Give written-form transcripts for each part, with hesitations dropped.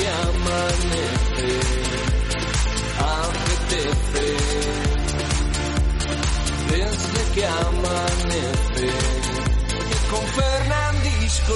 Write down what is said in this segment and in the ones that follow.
que amanece, apetece, desde que amanece, con Fernandisco.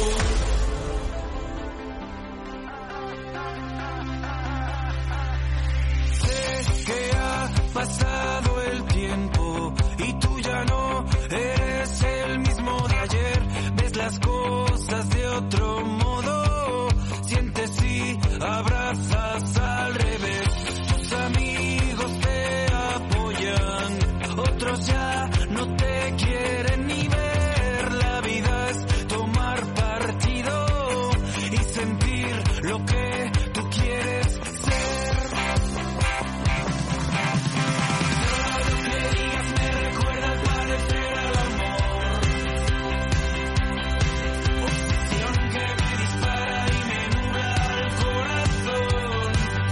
Sé que ha pasado el tiempo y tú ya no eres el mismo de ayer. Ves las cosas de otro modo, sientes y abrazas al revés. Tus amigos te apoyan, otros ya no te quieren ni ver. La vida es tomar partido y sentir lo que tú quieres ser. Todo lo que digas me recuerda al parecer al amor. Obsesión que me dispara y me nubla el corazón.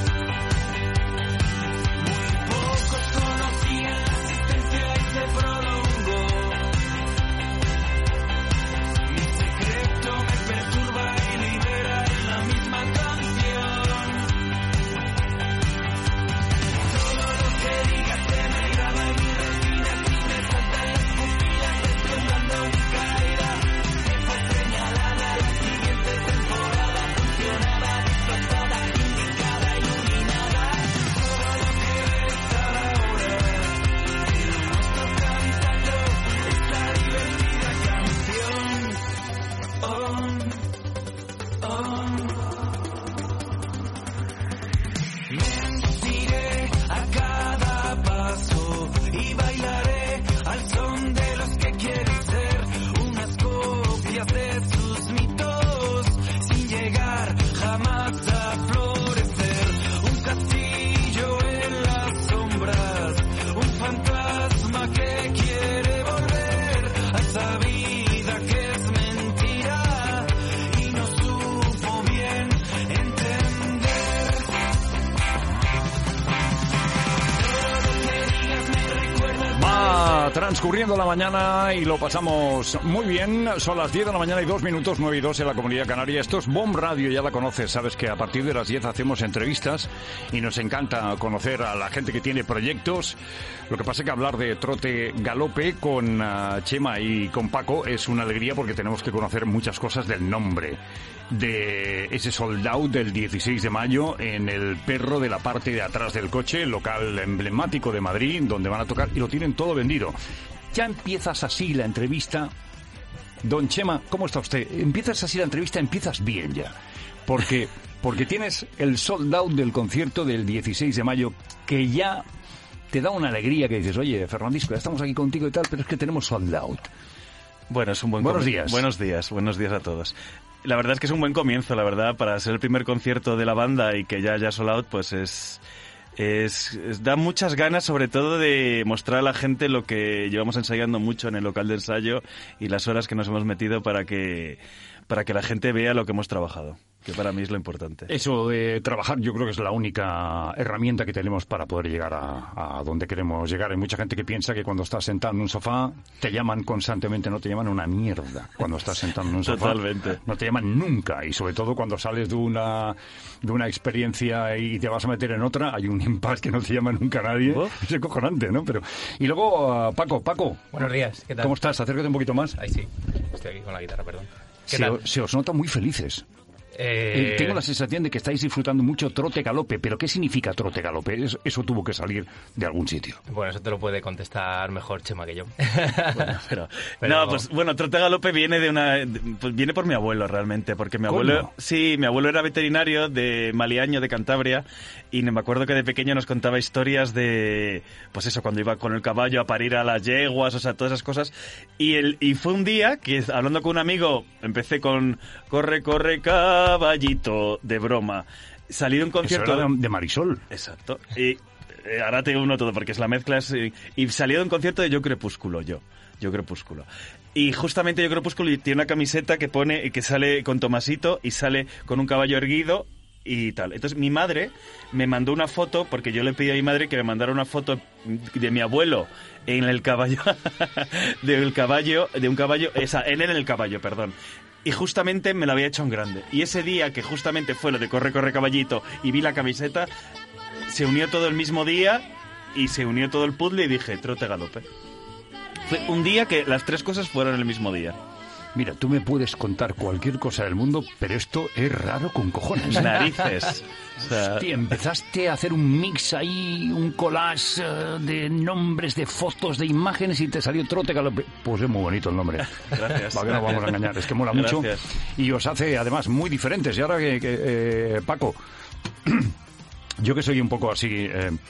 Muy pocos conocían la existencia y se prolongó. Mi secreto me perturba y libera en la misma canción. Todo lo que digas se me graba en mi retina y me saltan las pupilas desfondando mi caída. Fue señalada la siguiente temporada, funcionaba disfrazada, indicada, iluminada. Todo lo que ves ahora, en nuestro cantando esta divertida canción. Mentiré a cada paso y bailaré al son de los que quieren ser unas copias de sus mitos, sin llegar jamás a florecer. Un castillo en las sombras, un fantasma que quiere volver a esa vida que es mentira y no supo bien entender. Va transcurriendo la mañana y lo pasamos muy bien. Son las 10 de la mañana y 2 minutos, 9 y 2 en la Comunidad Canaria. Esto es BOM Radio, ya la conoces. Sabes que a partir de las 10 hacemos entrevistas y nos encanta conocer a la gente que tiene proyectos. Lo que pasa es que hablar de trote galope con Chema y con Paco es una alegría porque tenemos que conocer muchas cosas del nombre de ese sold out del 16 de mayo en el Perro de la parte de atrás del coche, local emblemático de Madrid, donde van a tocar y lo tienen todo vendido. Ya empiezas así la entrevista. Don Chema, ¿cómo está usted? Empiezas así la entrevista, empiezas bien ya. Porque tienes el sold out del concierto del 16 de mayo que ya te da una alegría que dices, oye, Fernandisco, ya estamos aquí contigo y tal, pero es que tenemos sold out. Bueno, es un buen Buenos días. Buenos días a todos. La verdad es que es un buen comienzo, la verdad, para ser el primer concierto de la banda y que ya haya sold out, pues da muchas ganas, sobre todo, de mostrar a la gente lo que llevamos ensayando mucho en el local de ensayo y las horas que nos hemos metido para que la gente vea lo que hemos trabajado, que para mí es lo importante. Eso de trabajar yo creo que es la única herramienta que tenemos para poder llegar a donde queremos llegar. Hay mucha gente que piensa que cuando estás sentado en un sofá te llaman constantemente, no te llaman una mierda cuando estás sentado en un sofá. Totalmente. No te llaman nunca, y sobre todo cuando sales de una experiencia y te vas a meter en otra, hay un impasse que no te llama nunca nadie. Es acojonante, ¿no? Y luego, Paco. Buenos días, ¿qué tal? ¿Cómo estás? Acércate un poquito más. Ahí sí, estoy aquí con la guitarra, perdón. ¿Qué tal? Se os nota muy felices. Tengo la sensación de que estáis disfrutando mucho trote galope, pero ¿qué significa trote galope? Eso tuvo que salir de algún sitio. Bueno, eso te lo puede contestar mejor Chema que yo. Trote galope viene viene por mi abuelo realmente, porque mi abuelo, mi abuelo era veterinario de Maliaño, de Cantabria, y me acuerdo que de pequeño nos contaba historias de, pues eso, cuando iba con el caballo a parir a las yeguas, o sea, todas esas cosas, y fue un día que, hablando con un amigo, empecé con corre, caballito, de broma. Salí de un concierto... Eso era de Marisol. Exacto. Y ahora te digo uno todo, porque es la mezcla. Y salí de un concierto de Yo Crepúsculo. Y justamente Yo Crepúsculo tiene una camiseta que pone, que sale con Tomasito y sale con un caballo erguido y tal. Entonces mi madre me mandó una foto, porque yo le pedí a mi madre que me mandara una foto de mi abuelo en el caballo, de un caballo, él en el caballo, perdón. y justamente me lo había hecho en grande. Y ese día que justamente fue lo de Corre, corre, caballito, y vi la camiseta, se unió todo el mismo día y se unió todo el puzzle y dije, trote galope. Fue un día que las tres cosas fueron el mismo día. Mira, tú me puedes contar cualquier cosa del mundo, pero esto es raro con cojones. Narices. O sea, hostia, empezaste a hacer un mix ahí, un collage de nombres, de fotos, de imágenes y te salió Trote Galope. Pues es muy bonito el nombre. Gracias. ¿Para qué nos vamos a engañar? Es que mola mucho. Y os hace, además, muy diferentes. Y ahora que Paco, yo que soy un poco así...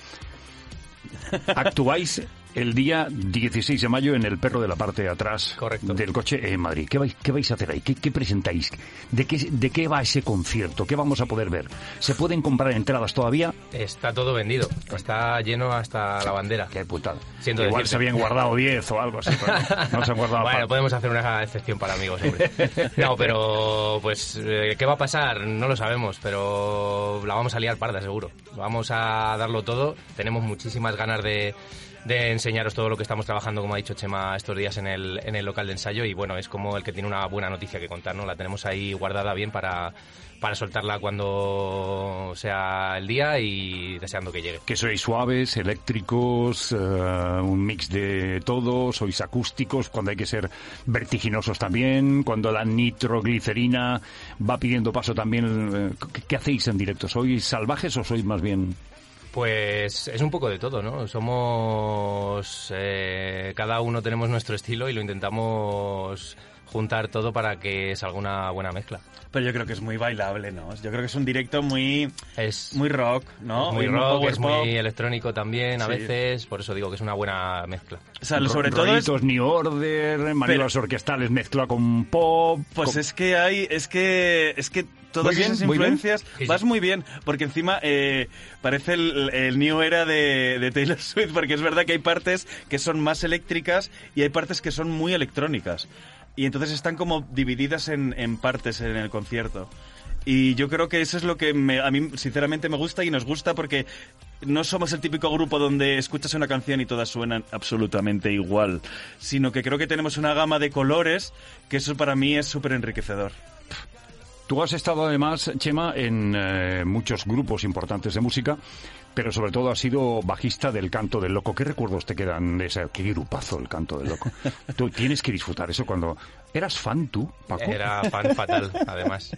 actuáis el día 16 de mayo en el Perro de la parte de atrás. Correcto. Del coche en Madrid. ¿Qué vais a hacer ahí? ¿Qué presentáis? ¿De qué va ese concierto? ¿Qué vamos a poder ver? ¿Se pueden comprar entradas todavía? Está todo vendido. Está lleno hasta la bandera. Qué putada. Siento Igual decirte. se habían guardado 10 o algo así. Pero no se han guardado. Bueno, podemos hacer una excepción para amigos, hombre. No, pero pues ¿qué va a pasar? No lo sabemos, pero la vamos a liar parda, seguro. Vamos a darlo todo. Tenemos muchísimas ganas de enseñaros todo lo que estamos trabajando, como ha dicho Chema, estos días en el local de ensayo, y bueno, es como el que tiene una buena noticia que contar, ¿no? La tenemos ahí guardada bien para soltarla cuando sea el día y deseando que llegue. Que sois suaves, eléctricos, un mix de todo, sois acústicos, cuando hay que ser vertiginosos también, cuando la nitroglicerina va pidiendo paso también. ¿Qué hacéis en directo? ¿Sois salvajes o sois más bien...? Pues es un poco de todo, ¿no? Somos... cada uno tenemos nuestro estilo y lo intentamos juntar todo para que salga una buena mezcla. Pero yo creo que es muy bailable, ¿no? Yo creo que es un directo muy rock, ¿no? Es muy rock, power es pop. Muy electrónico también a Sí. veces, por eso digo que es una buena mezcla. O sea, sobre todo es... New Order, maniobras orquestales mezclado con pop... Pues es que todas Muy bien, esas muy bien. influencias vas muy bien, porque encima parece el New Era de Taylor Swift, porque es verdad que hay partes que son más eléctricas y hay partes que son muy electrónicas. Y entonces están como divididas en partes en el concierto. Y yo creo que eso es lo que a mí sinceramente me gusta y nos gusta, porque no somos el típico grupo donde escuchas una canción y todas suenan absolutamente igual, sino que creo que tenemos una gama de colores que eso para mí es súper enriquecedor. Tú has estado además, Chema, en muchos grupos importantes de música, pero sobre todo has sido bajista del Canto del Loco. ¿Qué recuerdos te quedan de ese? Qué grupazo el Canto del Loco. Tú tienes que disfrutar eso cuando... ¿Eras fan tú, Paco? Era fan fatal, además.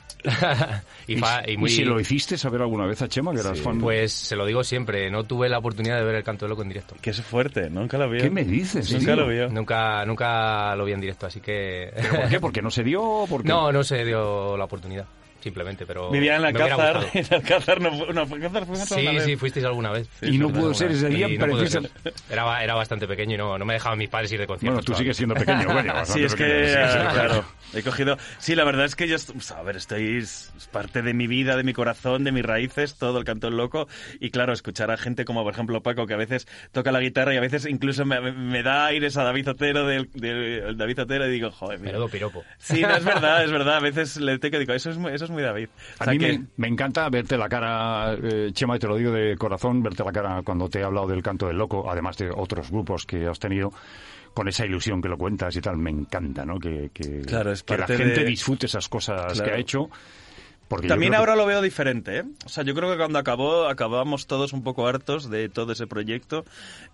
¿Y si lo hiciste saber alguna vez a Chema que eras fan? Pues se lo digo siempre, no tuve la oportunidad de ver el Canto del Loco en directo. Que es fuerte, nunca lo vio. ¿Qué me dices? Nunca tío? lo vio. Nunca lo vi en directo, así que... ¿Pero por qué? ¿Porque no se dio? ¿Por qué? No se dio la oportunidad, simplemente, pero... Vivía en me hubiera Alcázar, gustado. en Alcázar Alcázar fuimos una vez. Sí, fuisteis alguna vez. Y no pudo ser ese día, Y no pudo preciso. ser. Era bastante pequeño y no me dejaban mis padres ir de conciertos. Bueno, tú sigues siendo pequeño, coño. bastante Sí, es que, pequeño. Sí, claro, he cogido... Sí, la verdad es que yo, a ver, es parte de mi vida, de mi corazón, de mis raíces, todo el Canto del Loco. Y claro, escuchar a gente como, por ejemplo, Paco, que a veces toca la guitarra y a veces incluso me da aires a David Otero, del David Otero, y digo, joder, mira. Menudo piropo. Sí, no, es verdad. A veces le tengo que digo, eso es muy David. O A sea mí que... me encanta verte la cara, Chema, y te lo digo de corazón, verte la cara cuando te he hablado del Canto del Loco, además de otros grupos que has tenido, con esa ilusión que lo cuentas y tal. Me encanta, ¿no? Claro, es que la parte gente de... disfrute esas cosas Claro. que ha hecho. Porque También yo creo ahora lo veo diferente, ¿eh? O sea, yo creo que cuando acabamos todos un poco hartos de todo ese proyecto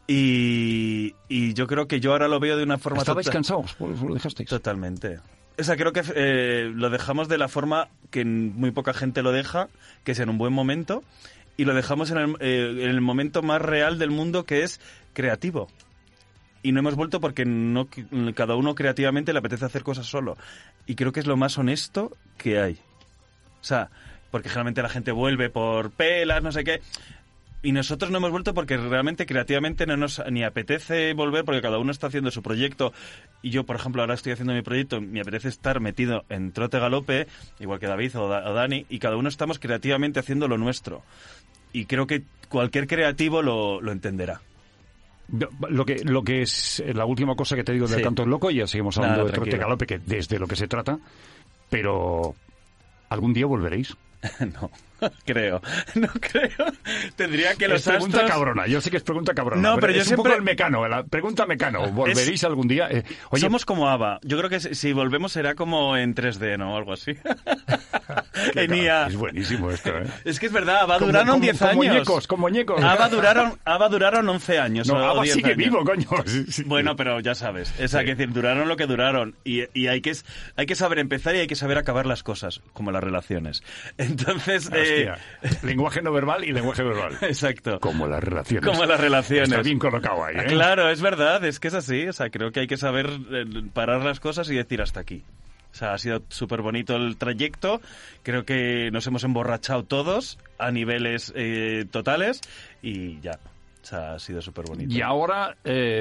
y yo creo que yo ahora lo veo de una forma... ¿Estabais cansados? ¿Por eso lo dejasteis? Totalmente. O sea, creo que lo dejamos de la forma que muy poca gente lo deja, que es en un buen momento, y lo dejamos en el momento más real del mundo, que es creativo. Y no hemos vuelto porque cada uno creativamente le apetece hacer cosas solo. Y creo que es lo más honesto que hay. O sea, porque generalmente la gente vuelve por pelas, no sé qué. Y nosotros no hemos vuelto porque realmente creativamente no nos ni apetece volver, porque cada uno está haciendo su proyecto. Y yo, por ejemplo, ahora estoy haciendo mi proyecto, me apetece estar metido en trote galope, igual que David o Dani, y cada uno estamos creativamente haciendo lo nuestro. Y creo que cualquier creativo lo entenderá. Lo que es la última cosa que te digo del Sí. Canto del Loco, ya seguimos hablando Nada, de trote tranquilo. galope, que desde lo que se trata, pero ¿algún día volveréis? No, creo. Tendría que los Es pregunta astros... cabrona, yo sé que es pregunta cabrona. No, pero yo es siempre... un poco el Mecano, la pregunta Mecano. ¿Volveréis algún día? Oye, somos como ABBA. Yo creo que si volvemos será como en 3D, ¿no? Algo así. En IA. Es buenísimo esto, ¿eh? Es que es verdad, ABBA duraron 10 años. Con muñecos. ABBA duraron 11 años. No, o ABBA 10 sigue años. vivo, coño. Sí. Bueno, pero ya sabes. Es decir, duraron lo que duraron. Y hay que saber empezar y hay que saber acabar las cosas, como las relaciones. Entonces... lenguaje no verbal y lenguaje verbal. Exacto. Como las relaciones. Como las relaciones. Está bien colocado ahí, ¿eh? Claro, es verdad, es que es así. O sea, creo que hay que saber parar las cosas y decir hasta aquí. O sea, ha sido súper bonito el trayecto. Creo que nos hemos emborrachado todos a niveles totales y ya. O sea, ha sido súper bonito. Y ahora,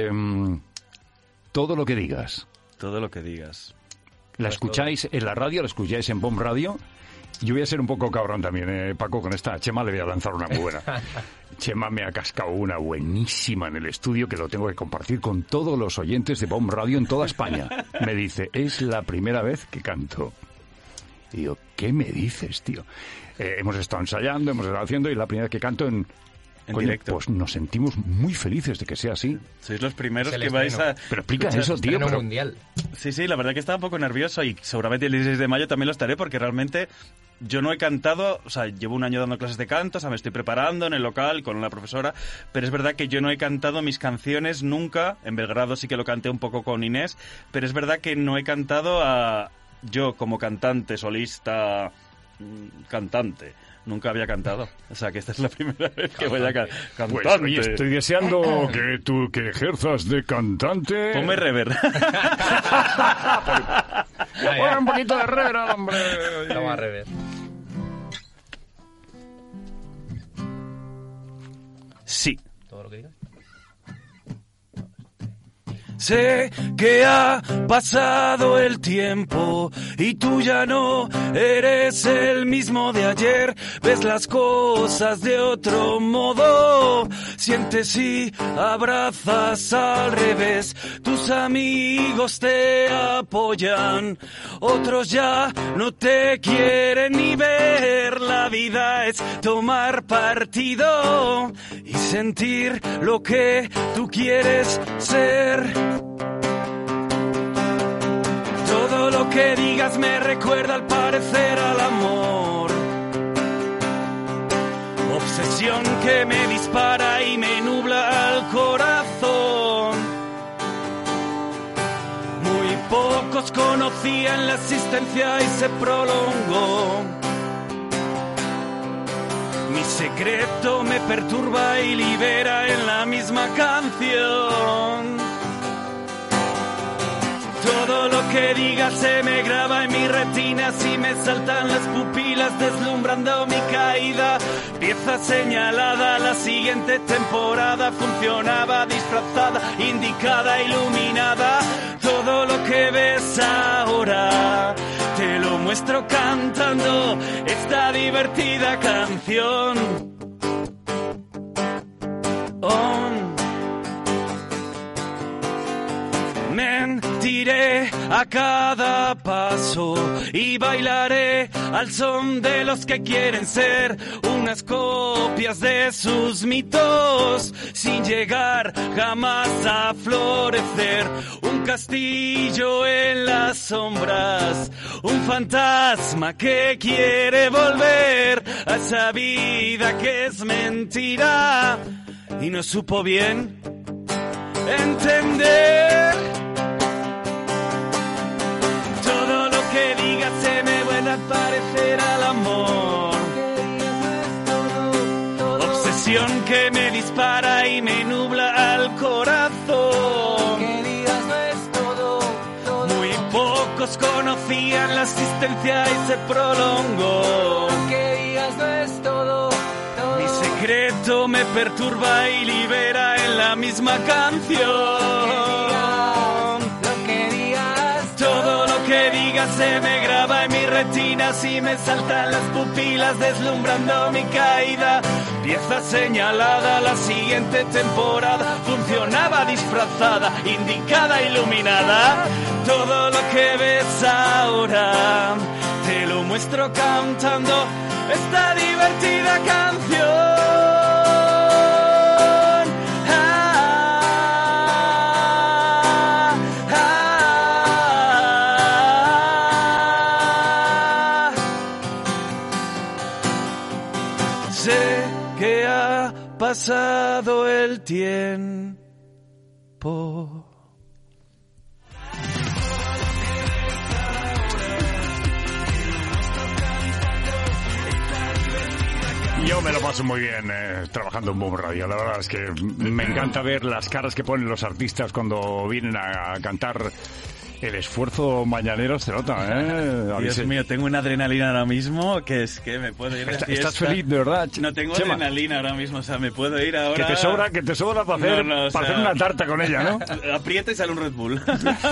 todo lo que digas. Todo lo que digas. La escucháis en la radio, la escucháis en BOM Radio. Yo voy a ser un poco cabrón también, Paco, con esta. Chema le voy a lanzar una muy buena. Chema me ha cascado una buenísima en el estudio que lo tengo que compartir con todos los oyentes de BOM Radio en toda España. Me dice, es la primera vez que canto. Y yo, ¿qué me dices, tío? Hemos estado ensayando, hemos estado haciendo y la primera vez que canto en directo. Pues nos sentimos muy felices de que sea así. Sois los primeros que vais a... Pero explica eso, tío. Pero... mundial. Sí, la verdad que estaba un poco nervioso y seguramente el 16 de mayo también lo estaré porque realmente yo no he cantado, o sea, llevo un año dando clases de canto, o sea, me estoy preparando en el local con una profesora, pero es verdad que yo no he cantado mis canciones nunca. En Belgrado sí que lo canté un poco con Inés, pero es verdad que no he cantado yo como cantante, solista, cantante. Nunca había cantado. O sea, que esta es la primera vez que voy a cantar. Pues, oye, estoy deseando que ejerzas de cantante. Ponme rever. Pon un poquito de rever, hombre. Toma rever. Sí. Todo lo que digas. Sé que ha pasado el tiempo y tú ya no eres el mismo de ayer. Ves las cosas de otro modo, sientes y abrazas al revés. Tus amigos te apoyan, otros ya no te quieren ni ver. La vida es tomar partido y sentir lo que tú quieres ser. Todo lo que digas me recuerda al parecer al amor. Obsesión que me dispara y me nubla el corazón. Muy pocos conocían la existencia y se prolongó. Mi secreto me perturba y libera en la misma canción. Todo lo que digas se me graba en mi retina, si me saltan las pupilas deslumbrando mi caída. Pieza señalada, la siguiente temporada funcionaba disfrazada, indicada, iluminada. Todo lo que ves ahora te lo muestro cantando esta divertida canción. Mentiré a cada paso y bailaré al son de los que quieren ser unas copias de sus mitos, sin llegar jamás a florecer. Un castillo en las sombras, un fantasma que quiere volver a esa vida que es mentira y no supo bien entender. Todo lo que digas se me vuelve a parecer al amor. Obsesión que me dispara y me nubla al corazón. Muy pocos conocían la existencia y se prolongó. Mi secreto me perturba y libera en la misma canción. Todo lo que digas se me graba en mi retina, si me saltan las pupilas deslumbrando mi caída. Pieza señalada, la siguiente temporada funcionaba disfrazada, indicada, iluminada. Todo lo que ves ahora te lo muestro muestro cantando esta divertida canción. Sé que ha pasado el tiempo. Yo me lo paso muy bien trabajando en Boom Radio. La verdad es que me encanta ver las caras que ponen los artistas cuando vienen a cantar. El esfuerzo mañanero se nota, ¿eh? Dios mío, tengo una adrenalina ahora mismo que es que me puedo ir de fiesta. ¿Estás feliz, de verdad? No tengo Chema, adrenalina ahora mismo, o sea, me puedo ir ahora... Que te sobra para hacer, para hacer una tarta con ella, ¿no? Aprieta y sale un Red Bull.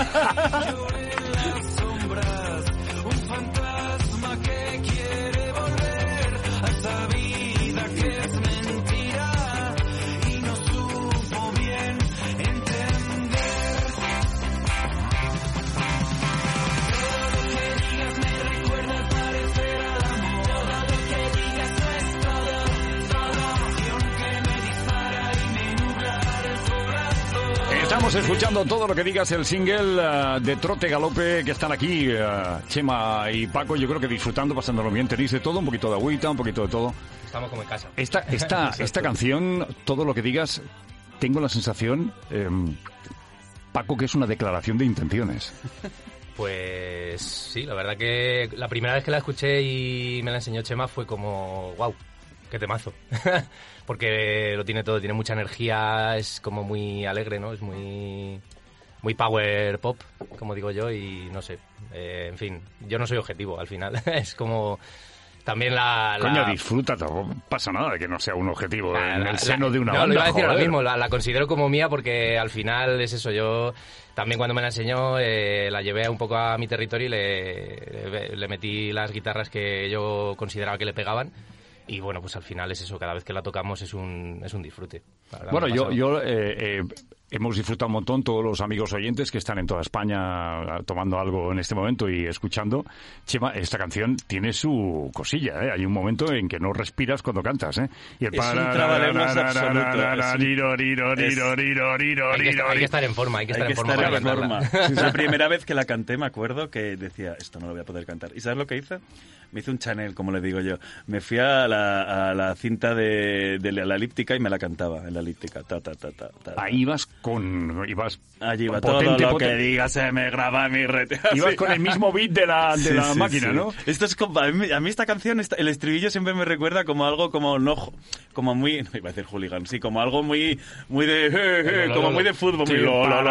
Estamos escuchando todo lo que digas, el single de Trote Galope, que están aquí Chema y Paco, yo creo que disfrutando, pasándolo bien. Tenéis de todo, un poquito de agüita, un poquito de todo. Estamos como en casa. Esta canción, todo lo que digas, tengo la sensación, Paco, que es una declaración de intenciones. Pues sí, la verdad que la primera vez que la escuché y me la enseñó Chema fue como, wow, qué temazo. Porque lo tiene todo, tiene mucha energía, es como muy alegre, ¿no? Es muy power pop, como digo yo, y no sé, en fin, yo no soy objetivo al final. Es como también Coño, disfruta, no pasa nada de que no sea un objetivo en el seno de una banda. No, lo iba a decir joder. ahora mismo, la considero como mía porque al final es eso, yo también cuando me la enseñó la llevé un poco a mi territorio y le metí las guitarras que yo consideraba que le pegaban. Y bueno, pues al final es eso, cada vez que la tocamos es un disfrute. Bueno, yo hemos disfrutado un montón, todos los amigos oyentes que están en toda España tomando algo en este momento y escuchando. Chema, esta canción tiene su cosilla, ¿eh? Hay un momento en que no respiras cuando cantas, ¿eh? Y el es un trabalengos absoluto. Hay que estar en forma, hay que estar en forma. La primera vez que la canté me acuerdo que decía, esto no lo voy a poder cantar. ¿Y sabes lo que hice? Me hice un Chanel, como le digo yo. Me fui a la cinta de la elíptica y me la cantaba en la elíptica. Ahí ibas allí iba potente, todo lo que diga se me graba mi red. Ibas con el mismo beat de la máquina, sí. ¿no? Esto es como, a mí esta canción, el estribillo siempre me recuerda como algo como muy, no iba a decir hooligan, sí, como algo muy de como muy de fútbol, muy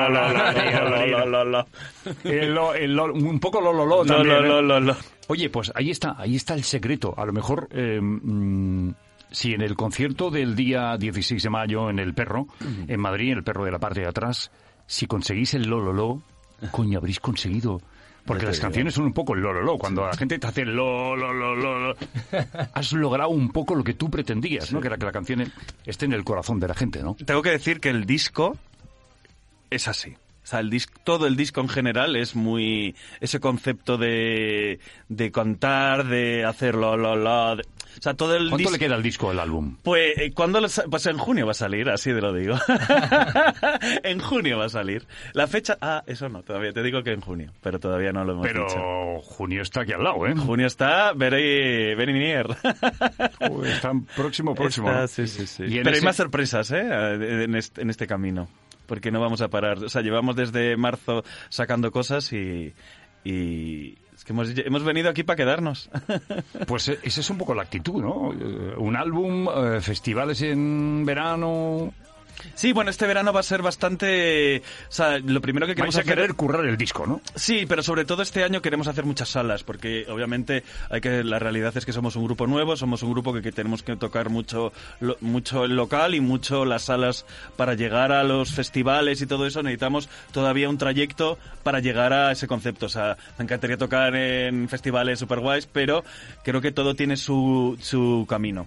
un poco lo también. Lo. Oye, pues ahí está el secreto. A lo mejor si en el concierto del día 16 de mayo en El Perro, en Madrid, El Perro de la parte de atrás, si conseguís el lo, coño, habréis conseguido. Porque las canciones son un poco el lo. Cuando la gente te hace el lo, has logrado un poco lo que tú pretendías, ¿no? Que era que la canción esté en el corazón de la gente, ¿no? Tengo que decir que el disco es así. O sea, todo el disco en general es muy... Ese concepto de contar, de hacer o sea, todo el ¿Cuánto le queda al disco, el álbum? Pues, pues en junio va a salir, así te lo digo. En junio va a salir. La fecha... eso no, todavía te digo que en junio, pero todavía no lo hemos dicho. Pero junio está aquí al lado, ¿eh? Junio está, venir. Está próximo. Está, sí. Pero hay más sorpresas, en este camino. Porque no vamos a parar. O sea, llevamos desde marzo sacando cosas y es que hemos venido aquí para quedarnos. Pues esa es un poco la actitud, ¿no? Un álbum, festivales en verano... Sí, bueno, este verano va a ser bastante... O sea, lo primero que queremos hacer... Vais a querer currar el disco, ¿no? Sí, pero sobre todo este año queremos hacer muchas salas, porque obviamente la realidad es que somos un grupo nuevo, somos un grupo que tenemos que tocar mucho el local y mucho las salas para llegar a los festivales y todo eso. Necesitamos todavía un trayecto para llegar a ese concepto. O sea, me encantaría tocar en festivales super guays, pero creo que todo tiene su camino.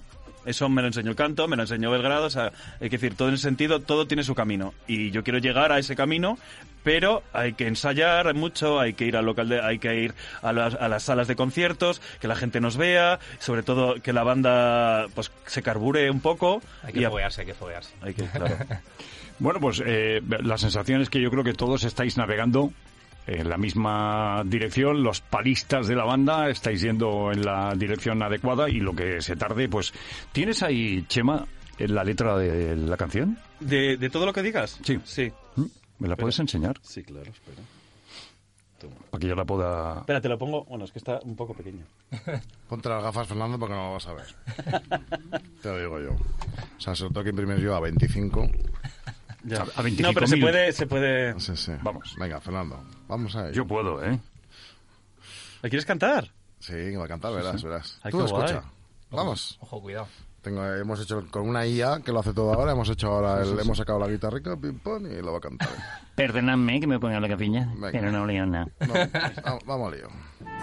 Eso me lo enseñó el canto, me lo enseñó Belgrado, o sea, hay que decir, todo en ese sentido, todo tiene su camino. Y yo quiero llegar a ese camino, pero hay que ensayar mucho, hay que ir al local, hay que ir a las salas de conciertos, que la gente nos vea, sobre todo que la banda pues se carbure un poco. Hay que foguearse. Hay que, claro. Bueno, pues la sensación es que yo creo que todos estáis navegando en la misma dirección, los palistas de la banda estáis yendo en la dirección adecuada y lo que se tarde, pues... ¿Tienes ahí, Chema, la letra de la canción? ¿De todo lo que digas? Sí. Sí. ¿Me la puedes enseñar? Sí, claro, espera. Toma. Para que yo la pueda... Espera, te lo pongo... Bueno, es que está un poco pequeño. Ponte las gafas, Fernando, porque no lo vas a ver. Te lo digo yo. O sea, se lo tengo que imprimir yo a 25... Ya. A 25.000. No, pero se puede... Sí. Vamos. Venga, Fernando, vamos a ello. Yo puedo, ¿eh? ¿La quieres cantar? Sí, que va a cantar, verás. Ay, Tú qué escucha. guay. Vamos. Ojo, cuidado. Hemos hecho con una IA que lo hace todo ahora. Hemos sacado la guitarrica, pim pam, y lo va a cantar. Perdóname que me ponga la capilla, Venga. pero no leo nada. No, vamos al lío.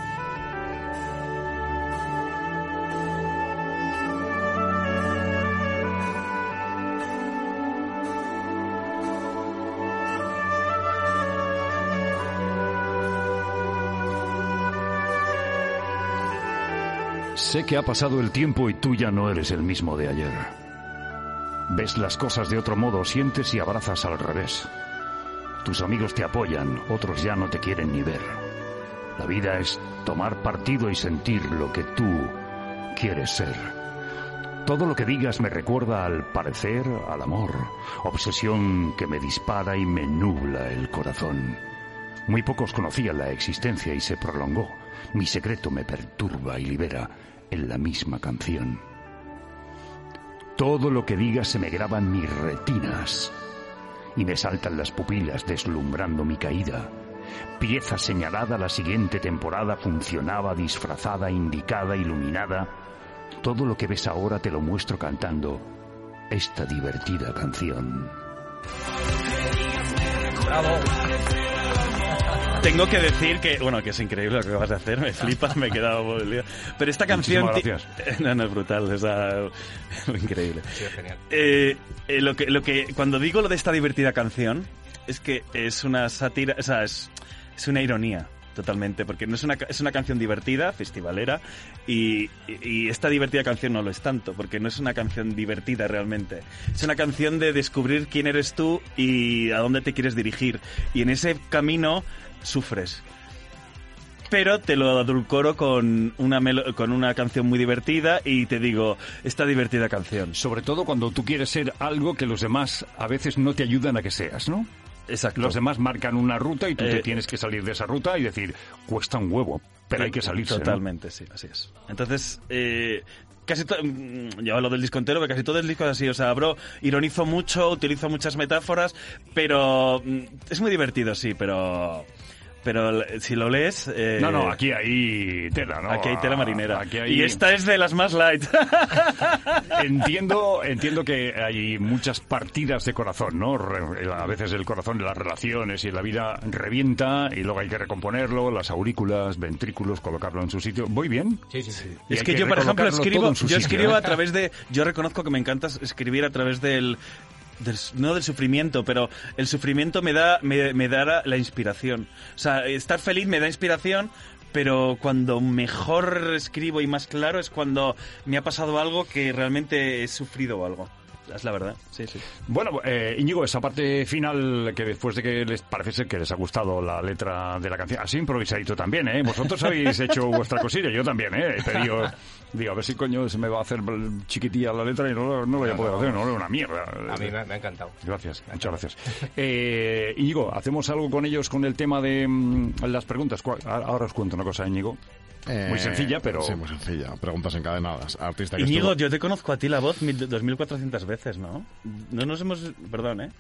Sé que ha pasado el tiempo y tú ya no eres el mismo de ayer. Ves las cosas de otro modo, sientes y abrazas al revés. Tus amigos te apoyan, otros ya no te quieren ni ver. La vida es tomar partido y sentir lo que tú quieres ser. Todo lo que digas me recuerda al parecer, al amor, obsesión que me dispara y me nubla el corazón. Muy pocos conocían la existencia y se prolongó. Mi secreto me perturba y libera en la misma canción. Todo lo que digas se me graba en mis retinas y me saltan las pupilas deslumbrando mi caída. Pieza señalada, la siguiente temporada funcionaba disfrazada, indicada, iluminada. Todo lo que ves ahora te lo muestro cantando esta divertida canción. ¡Bravo! Tengo que decir que, bueno, que es increíble lo que acabas de hacer, me flipas, me he quedado muy lío. Pero esta canción... Muchísimas gracias. No, es brutal, es increíble. Sí, es genial. Lo que cuando digo lo de esta divertida canción, es que es una sátira, o sea, es una ironía. Totalmente, porque no es una canción divertida, festivalera, y esta divertida canción no lo es tanto, porque no es una canción divertida realmente. Es una canción de descubrir quién eres tú y a dónde te quieres dirigir. Y en ese camino sufres. Pero te lo adulcoro con una canción muy divertida y te digo, esta divertida canción. Sobre todo cuando tú quieres ser algo que los demás a veces no te ayudan a que seas, ¿no? Exacto. Los demás marcan una ruta y tú te tienes que salir de esa ruta y decir, cuesta un huevo, pero hay que salirse. Totalmente, ¿no? Sí, así es. Entonces, casi todo, ya hablo del disco entero, porque casi todo el disco es así, o sea, ironizo mucho, utilizo muchas metáforas, pero es muy divertido, sí, pero si lo lees... No, aquí hay tela, ¿no? Aquí hay tela marinera. Aquí hay... Y esta es de las más light. Entiendo que hay muchas partidas de corazón, ¿no? A veces el corazón de las relaciones y la vida revienta y luego hay que recomponerlo, las aurículas, ventrículos, colocarlo en su sitio. ¿Voy bien? Sí. Es que yo, por ejemplo, escribo a través de... Yo reconozco que me encanta escribir a través no del sufrimiento, pero el sufrimiento me da la inspiración. O sea, estar feliz me da inspiración, pero cuando mejor escribo y más claro es cuando me ha pasado algo que realmente he sufrido algo. Es la verdad, sí. Bueno, Íñigo, esa parte final que después de que les parece ser que les ha gustado la letra de la canción, así improvisadito también, ¿eh? Vosotros habéis hecho vuestra cosilla, yo también, ¿eh? He pedido, digo, a ver si coño se me va a hacer chiquitilla la letra y no lo voy a poder hacer, no, una mierda. A mí me ha encantado. Gracias, muchas gracias. Íñigo, ¿hacemos algo con ellos con el tema de las preguntas? Ahora os cuento una cosa, Íñigo. Muy sencilla, pero... Sí, muy sencilla. Preguntas encadenadas. Artista que Íñigo, estuvo... yo te conozco a ti la voz 2400 veces, ¿no? No nos hemos... Perdón, ¿eh?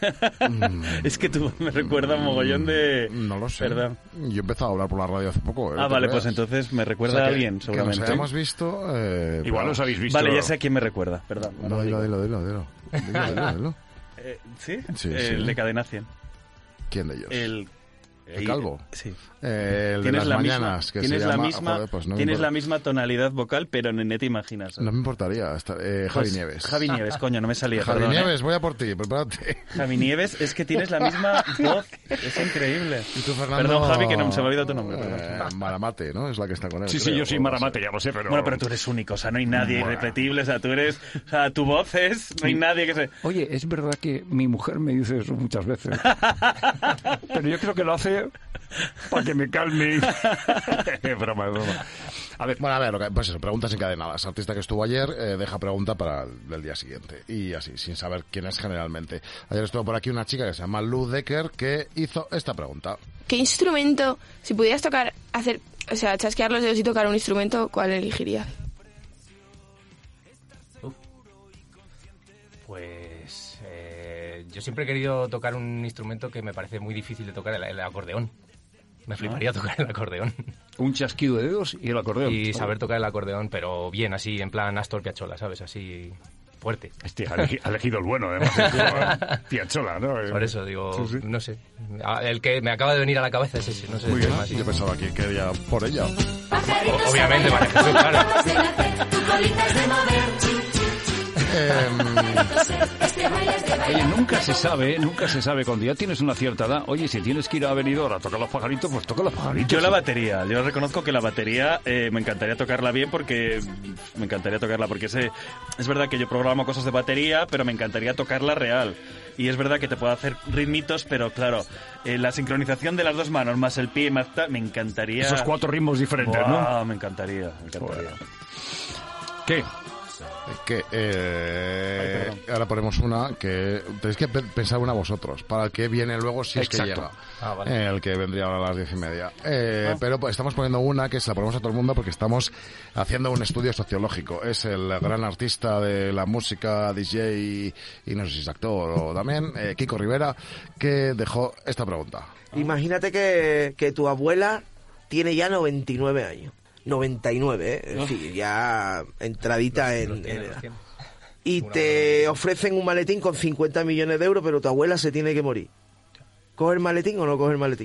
Es que tú me recuerdas un mogollón de... No lo sé. ¿Verdad? Yo he empezado a hablar por la radio hace poco. Vale, pues entonces me recuerda a alguien, seguramente. Que nos hayamos visto... Igual os habéis visto... Vale, ya sé a quién me recuerda, perdón. Dilo. ¿Sí? Sí. El de Cadena 100. ¿Quién de ellos? El ¿El calvo? Sí. El de las mañanas, que se llama... Tienes la misma tonalidad vocal, pero ni te imaginas. No me importaría. Javi Nieves. Javi Nieves, coño, no me salía. Javi perdón, Nieves, voy a por ti, prepárate. Javi Nieves, es que tienes la misma voz. Es increíble. ¿Y tú, Fernando? Perdón, Javi, que no se me ha olvidado tu nombre. Maramate, ¿no? Es la que está con él. Sí, creo, yo soy Maramate, ya lo sé, pero... Bueno, pero tú eres único, o sea, no hay nadie irrepetible, o sea, tu voz es... No hay nadie que se... Oye, es verdad que mi mujer me dice eso muchas veces. Pero yo creo que lo hace para que me calme. Es broma. A ver, pues eso, preguntas encadenadas. Artista que estuvo ayer, deja pregunta para el día siguiente. Y así, sin saber quién es generalmente. Ayer estuvo por aquí una chica que se llama Lu Decker, que hizo esta pregunta. ¿Qué instrumento, si pudieras chasquear los dedos y tocar un instrumento, cuál elegirías? Pues yo siempre he querido tocar un instrumento que me parece muy difícil de tocar, el acordeón. Me fliparía tocar el acordeón. Un chasquido de dedos y el acordeón. Y saber tocar el acordeón, pero bien, así, en plan Astor Piazzolla, ¿sabes? Así, fuerte. Ha elegido el bueno, además. Piazzolla, ¿no? Por eso, digo, sí. No sé. El que me acaba de venir a la cabeza es ese, no sé. Muy bien, yo pensaba que quería por ella. Obviamente, María Jesús, claro. Oye, nunca se sabe cuando ya tienes una cierta edad. Oye, si tienes que ir a Benidorm a tocar los pajaritos, pues toca los pajaritos. Yo la batería, yo reconozco que la batería me encantaría tocarla bien porque es verdad que yo programo cosas de batería, pero me encantaría tocarla real. Y es verdad que te puedo hacer ritmitos, pero claro, la sincronización de las dos manos más el pie más tal, me encantaría. Esos 4 ritmos diferentes, ¿no? Me encantaría. ¿Qué? Ahora ponemos una que tenéis que pensar una vosotros para el que viene luego si Exacto. Es que llega vale. El que vendría ahora a las 10:30 pero pues, estamos poniendo una que se la ponemos a todo el mundo porque estamos haciendo un estudio sociológico. Es el gran artista de la música, DJ y no sé si es actor o también, Kiko Rivera, que dejó esta pregunta. Imagínate que tu abuela tiene ya 99 años. 99, ¿eh? Es decir, ya entradita en edad. Y te ofrecen un maletín con 50 millones de euros, pero tu abuela se tiene que morir. ¿Coge el maletín o no coge el maletín?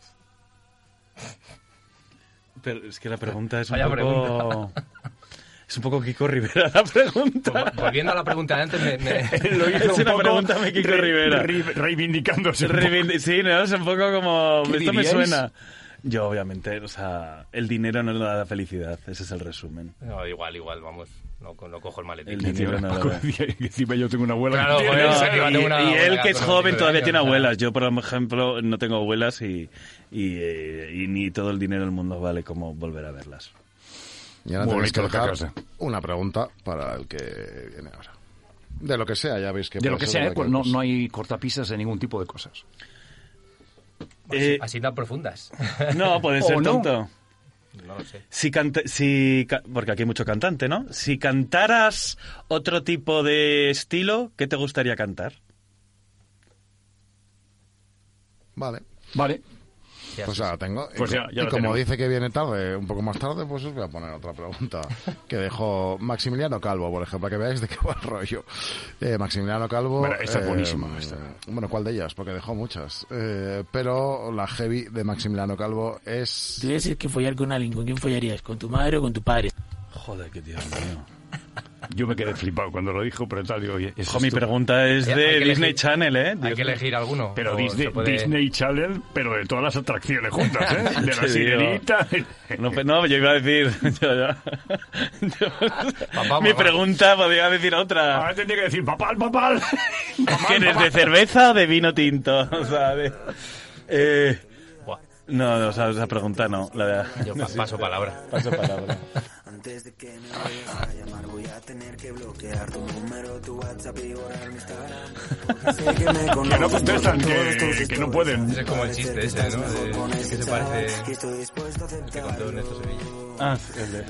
Pero es que la pregunta es es un poco Kiko Rivera la pregunta. Volviendo a la pregunta de antes, Lo hizo es una pregunta de Kiko Rivera. Reivindicándose. Sí, ¿no? Es un poco como... ¿Qué Esto me diríais? suena. Yo, obviamente, o sea, el dinero no da la felicidad. Ese es el resumen. No, igual, vamos. No cojo el maletín. El dinero no da la... Encima yo tengo una abuela Claro, que tiene bueno, esa- tengo una y él, abuela que es con joven, 99 todavía años, tiene o sea. abuelas. Yo, por ejemplo, no tengo abuelas y ni todo el dinero del mundo vale como volver a verlas. Y ahora Muy tenéis que bonito lo que dejar acabas una pregunta para el que viene ahora. De lo que sea, ya veis que... De lo puede que ser sea, de pues cualquier no cosa. hay cortapisas de ningún tipo de cosas. Así tan profundas. No, puede ¿O ser no? tonto. No lo sé. Porque aquí hay mucho cantante, ¿no? Si cantaras otro tipo de estilo, ¿qué te gustaría cantar? Vale. Vale. Pues ya la tengo. Pues ya y la como tenemos. dice que viene tarde, un poco más tarde, pues os voy a poner otra pregunta que dejó Maximiliano Calvo, por ejemplo, para que veáis de qué va el rollo. Maximiliano Calvo... Bueno, esta es buenísima, esta. Bueno, ¿cuál de ellas? Porque dejó muchas. Pero la heavy de Maximiliano Calvo es... Tienes que follar con alguien. ¿Con quién follarías? ¿Con tu madre o con tu padre? Joder, qué Dios mío. Yo me quedé flipado cuando lo dijo, pero tal, digo, oye, ¿es Ojo, mi esto? pregunta es Hay de que Disney elegir- Channel, ¿eh? Hay Dios que mío. elegir alguno. Pero o Disney, se puede- Disney Channel, pero de todas las atracciones juntas, ¿eh? De la Te sirenita. No, yo iba a decir... Papá, Mi mamá. pregunta podría decir otra. Ahora tendría que decir, papal, papal. ¿Que eres de cerveza o de vino tinto? O sea, Buah, No, o sea, esa pregunta no. La verdad. yo paso palabra. Paso palabra. Antes de que me vayas a llamar voy a tener que bloquear tu número, tu WhatsApp y borrar mi Instagram. Sé que me Que no conoces contestan, por todas tus que no pueden. Es como el chiste ese, ¿no? Que se parece... que estoy dispuesto a que aceptar. contó Ernesto Sevilla. Ah, sí, el de...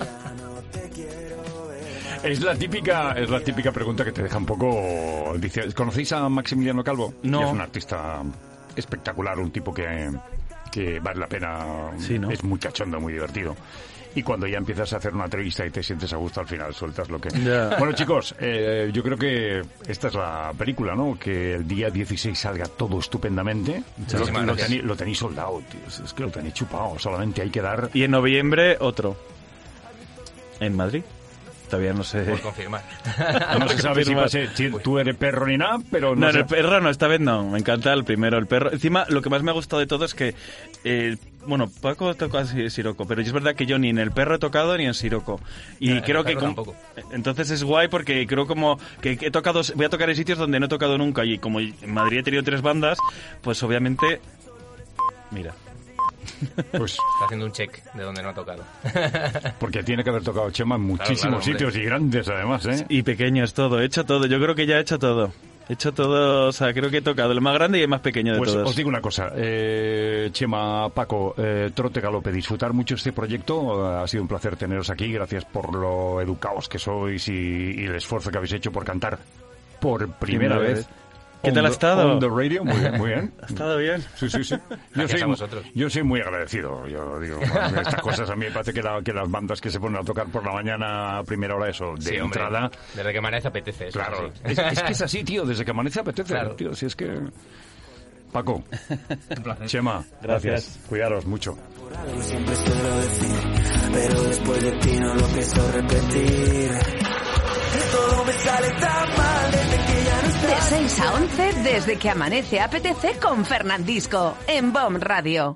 Es la típica pregunta que te deja un poco... Dice, ¿conocéis a Maximiliano Calvo? No. Es un artista espectacular, un tipo que que vale la pena, Sí, ¿no? es muy cachondo, muy divertido. Y cuando ya empiezas a hacer una entrevista y te sientes a gusto al final, sueltas lo que... Ya. Bueno, chicos, yo creo que esta es la película, ¿no? Que el día 16 salga todo estupendamente. Muchísimas gracias. Lo tenéis soldado, tío. Es que lo tenéis chupado. Solamente hay que dar... Y en noviembre otro. ¿En Madrid? Todavía no sé. Por confirmar. No se sabe si va a ser, tú eres perro ni nada, pero No, sé. el perro no, esta vez no. Me encanta el primero, el perro. Encima, lo que más me ha gustado de todo es que... bueno, Paco tocó a Siroco, pero es verdad que yo ni en el perro he tocado ni en Siroco. Y No, creo en el que... perro tampoco. Entonces es guay porque creo como que he tocado... Voy a tocar en sitios donde no he tocado nunca. Y como en Madrid he tenido 3 bandas, pues obviamente... Mira. Pues Está haciendo un check de donde no ha tocado. porque tiene que haber tocado Chema en muchísimos claro, sitios y grandes, además, ¿eh? Y pequeños, todo. He hecho todo. Yo creo que ya he hecho todo. He hecho todo, o sea, creo que he tocado el más grande y el más pequeño de Pues todos. os digo una cosa, Chema, Paco, Trote Galope, disfrutar mucho este proyecto. Ha sido un placer teneros aquí. Gracias por lo educados que sois y el esfuerzo que habéis hecho por cantar por primera vez. ¿Qué tal ha estado? On the radio, muy bien, muy bien. ¿Ha estado bien? Sí, sí, sí. Gracias a vosotros. Yo soy muy agradecido. Yo digo, bueno, estas cosas a mí me parece que las bandas que se ponen a tocar por la mañana a primera hora, eso, de Sí, hombre, entrada... desde que amanece apetece. Eso, Claro, sí. es que es así, tío, desde que amanece apetece, Claro. tío, si es que... Paco, Un placer. Chema, Gracias. Cuidaros mucho. Por algo siempre suelo decir, pero después de ti no lo pienso repetir. Todo me sale tan mal desde que ya no estás. De 6 a 11, desde que amanece apetece con Fernandisco, en BOM Radio.